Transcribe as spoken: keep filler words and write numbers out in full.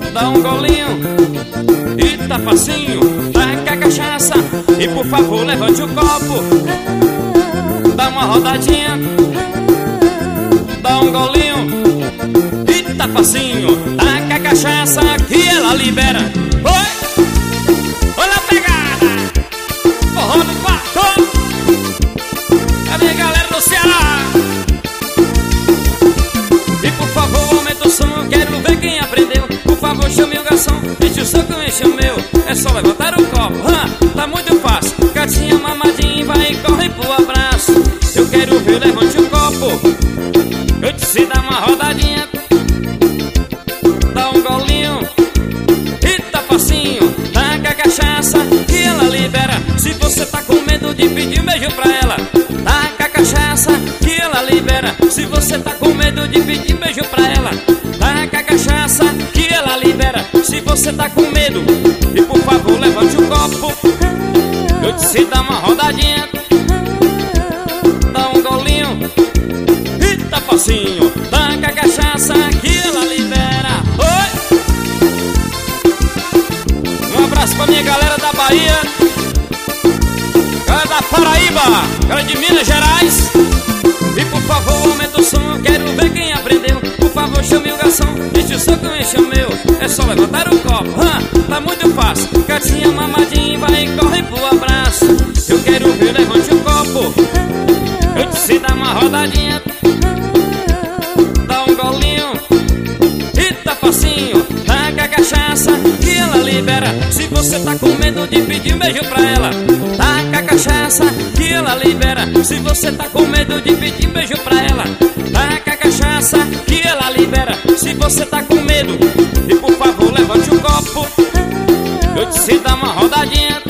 dá um golinho e tá facinho. Taca a cachaça e por favor levante o copo. Dá uma rodadinha, dá um golinho e tá facinho. Taca a cachaça que ela libera. Oi! Olha a pegada! Forró no quarto! É a minha galera do Ceará! E por favor aumenta o som, eu quero ver quem aprendeu. Por favor chame o garçom, enche o seu que eu enche o meu. É só levantar o copo, ah, tá muito fácil. Gatinha mamadinha, vai e corre pro abraço. Eu quero ver, levante o copo. Eu disse dá uma rodadinha, dá um golinho e tá facinho. Taca a cachaça que ela libera. Se você tá com medo de pedir um beijo pra ela, taca a cachaça que ela libera. Se você tá com medo de pedir um beijo pra ela, taca a cachaça que ela libera. Se você tá com medo, e por favor levante o copo. Eu disse dá uma rodadinha, dá um golinho e tá facinho. Taca a cachaça que ela libera. Oi! Um abraço pra minha galera da Bahia, galera da Paraíba, galera de Minas Gerais. E por favor aumenta o som, eu quero ver quem aprendeu. Por favor chame o garçom, enche o seu que eu enche o meu. É só levantar o copo, ah, tá muito fácil. Gatinha mamadinha, vai e corre pro abraço. Eu quero ver, levante o copo. Eu disse dá uma rodadinha, dá um golinho e tá facinho. Taca a cachaça que ela libera. Se você tá com medo de pedir um beijo pra ela, taca a cachaça que ela libera. Se você tá com medo de pedir um beijo pra ela, taca a cachaça que ela libera. Se você tá com medo, e por favor levante o copo. Eu disse dá uma rodadinha,